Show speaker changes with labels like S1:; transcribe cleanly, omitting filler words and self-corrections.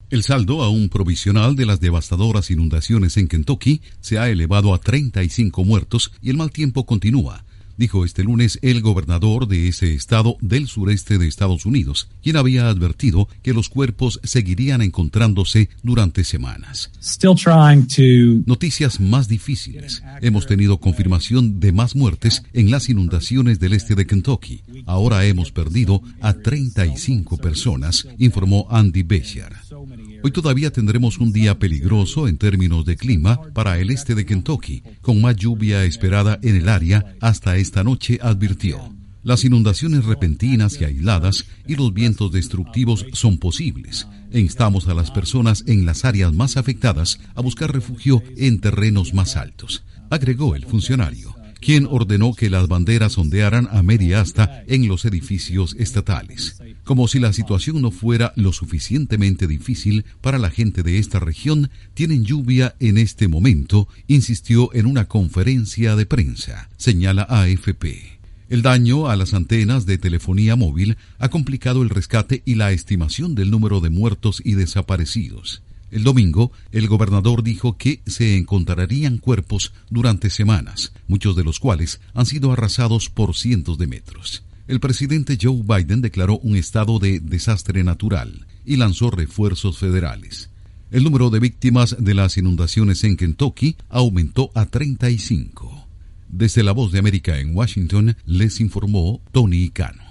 S1: El saldo aún provisional de las devastadoras inundaciones en Kentucky se ha elevado a 35 muertos y el mal tiempo continúa, dijo este lunes el gobernador de ese estado del sureste de Estados Unidos, quien había advertido que los cuerpos seguirían encontrándose durante semanas. Noticias más difíciles. Hemos tenido confirmación de más muertes en las inundaciones del este de Kentucky. Ahora hemos perdido a 35 personas, informó Andy Beshear. Hoy todavía tendremos un día peligroso en términos de clima para el este de Kentucky, con más lluvia esperada en el área hasta esta noche, advirtió. Las inundaciones repentinas y aisladas y los vientos destructivos son posibles e instamos a las personas en las áreas más afectadas a buscar refugio en terrenos más altos, agregó el funcionario, quien ordenó que las banderas ondearan a media asta en los edificios estatales. Como si la situación no fuera lo suficientemente difícil para la gente de esta región, tienen lluvia en este momento, insistió en una conferencia de prensa, señala AFP. El daño a las antenas de telefonía móvil ha complicado el rescate y la estimación del número de muertos y desaparecidos. El domingo, el gobernador dijo que se encontrarían cuerpos durante semanas, muchos de los cuales han sido arrasados por cientos de metros. El presidente Joe Biden declaró un estado de desastre natural y lanzó refuerzos federales. El número de víctimas de las inundaciones en Kentucky aumentó a 35. Desde La Voz de América en Washington, les informó Tony Cano.